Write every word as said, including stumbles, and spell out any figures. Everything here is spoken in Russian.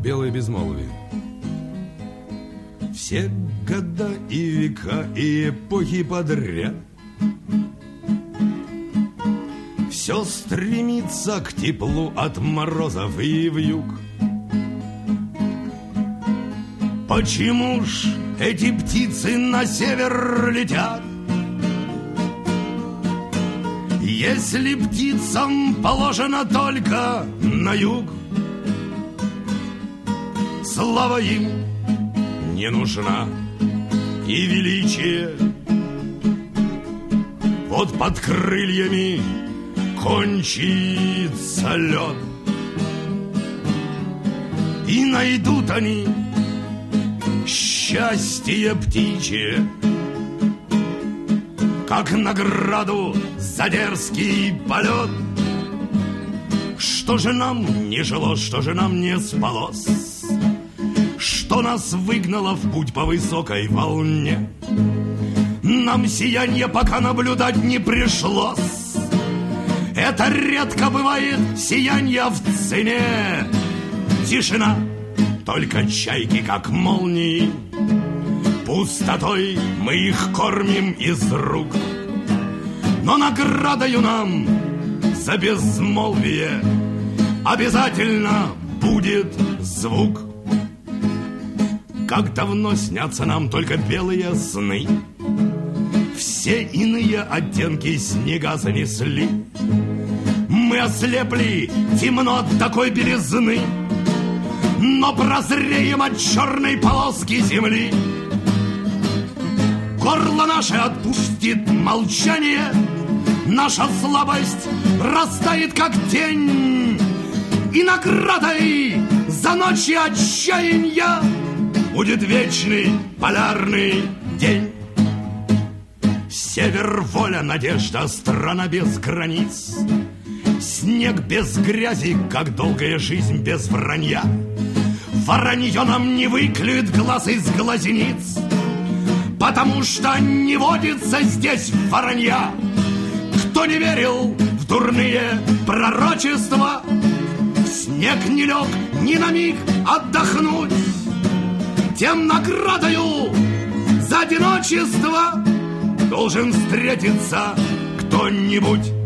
Белое безмолвие. Все года и века, и эпохи подряд все стремится к теплу от морозов и вьюг. Почему ж эти птицы на север летят, если птицам положено только на юг? Слава им не нужна и величие, вот под крыльями кончится лед, и найдут они счастье птичье, как награду за дерзкий полет. Что же нам не жилось, что же нам не спалось, что нас выгнало в путь по высокой волне? Нам сияние пока наблюдать не пришлось. Это редко бывает сияние в цене. Тишина, только чайки, как молнии. Пустотой мы их кормим из рук. Но наградою нам за безмолвие обязательно будет звук. Как давно снятся нам только белые сны, все иные оттенки снега занесли. Мы ослепли темно от такой белизны, но прозреем от черной полоски земли. Горло наше отпустит молчание, наша слабость растает, как тень, и наградой за ночи отчаяния будет вечный полярный день. Север, воля, надежда, страна без границ, снег без грязи, как долгая жизнь без вранья. Воронье нам не выклюет глаз из глазениц, потому что не водится здесь воронья. Кто не верил в дурные пророчества, в снег не лег ни на миг отдохнуть, тем наградою за одиночество должен встретиться кто-нибудь.